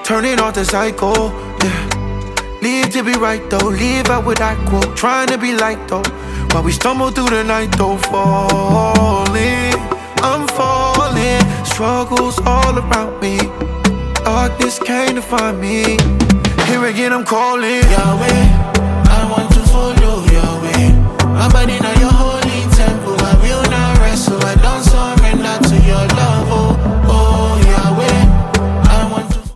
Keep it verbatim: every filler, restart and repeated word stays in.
turning off the cycle, yeah. Leave to be right though, leave out with that quote. Trying to be light though, while we stumble through the night though. Falling, I'm falling. Struggles all around me. Darkness came to find me. Here again I'm calling Yahweh, I want to follow your way. My body not